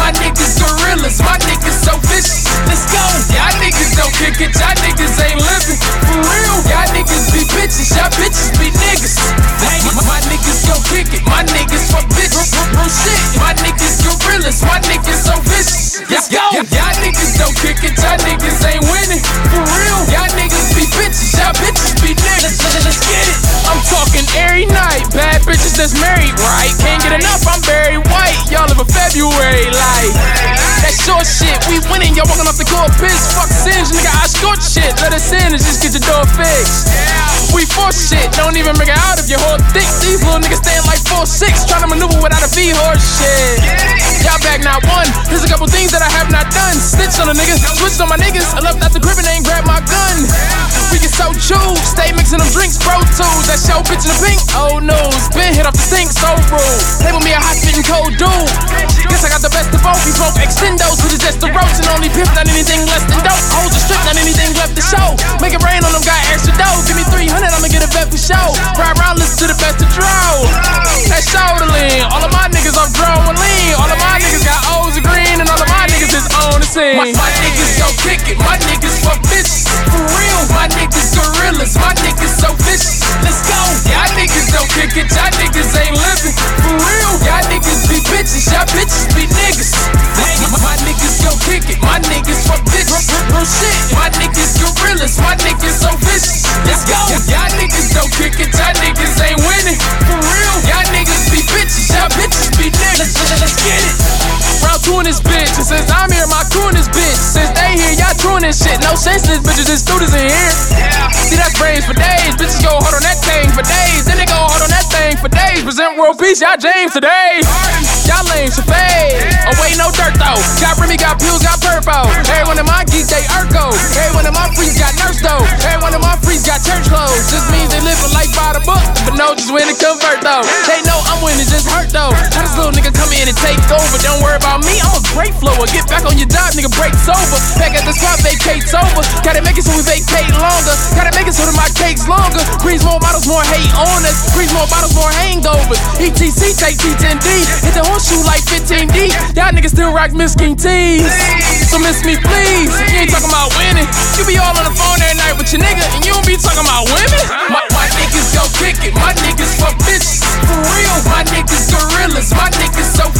My niggas gorillas, my niggas so vicious. Let's go. Y'all niggas don't kick it, y'all niggas ain't living. For real, y'all niggas be bitches, y'all bitches be niggas. My niggas gon' kick it, my niggas fuck bitches. Real shit, my niggas gorillas, my niggas so vicious. Let's go. Y'all niggas don't kick it, y'all niggas ain't winning. For real, y'all niggas be bitches, y'all bitches be niggas. Let's get it. I'm talking every night, bad bitches that's married, right? Can't get enough, I'm very white. Y'all live a February life. That short shit, we winning, y'all walking off the court piss. Fuck sins, nigga, I scored shit. Let us in and just get your door fixed. We force shit, don't even bring it out if your whole thick. These little niggas stand like 4'6", trying to maneuver without a V-horse shit. Y'all back not one, here's a couple things that I have not done. Snitched on a nigga, switched on my niggas. I left out the crib and ain't grabbed my gun. We get so chewed, stay mixing them drinks, bro tools. That show bitch in the pink, old news. Been hit off the sink, so rude. Label me a hot spitting cold dude. Guess I got the best of both. We smoke extendos, who just the ropes and only pimp, not anything less than dope. Hold the strip, not anything left to show. Make it rain on them, got extra dough. Give me 300, I'ma get a vet for show. Ride around, listen to the best of draw. That shoulder lean, all of my niggas off drawing lean. All of my niggas got O's and green, and all of my niggas is on the scene. My niggas gon' kick it, my niggas fuck bitches. For real, my niggas gorillas, my niggas so vicious. Let's go. Y'all niggas don't kick it, y'all niggas ain't living. For real, y'all niggas be bitches, y'all bitches be niggas. My niggas gon' kick it, my niggas fuck bitches. Real shit, my niggas gorillas, my niggas so vicious. Let's go. Y'all niggas don't kick it, y'all niggas ain't winning. For real, y'all niggas be bitches, y'all bitches be niggas. Let's get it. Round 2 in this bitch, and since I'm here, my crew in this bitch. Since they here, y'all true in this shit. No senseless bitches and students in here. See, that's brains for days. Bitches go hard on that thing for days. Then they go hard on that thing for days. Present world peace, y'all James today. Y'all lame should fade. Oh, wait, no dirt though. Got Remy, got pills, got purple. Every one of my geeks, they Urko. Every one of my freaks got nurse though. Every one of my freaks got church clothes. Just means they live a life by the book. But no, just when it convert though. They know I'm winning, just hurt though. How this little nigga come in and take over? Don't worry about me, I'm a great flower. Get back on your job, nigga, break sober. Back at the spot, vacate sober. Gotta make it so we vacate longer. Gotta make it so that my cake's longer. Breeze more bottles, more hate on us. Breeze more bottles, more hangovers. ETC, take T10D. Hit the horseshoe like 15D. Y'all niggas still rock Miss King tees. So miss me, please. You ain't talking about winning. You be all on the phone every night with your nigga, and you don't be talking about women. My niggas gon' kick it. My niggas fuck bitches. For real, my niggas gorillas. My niggas so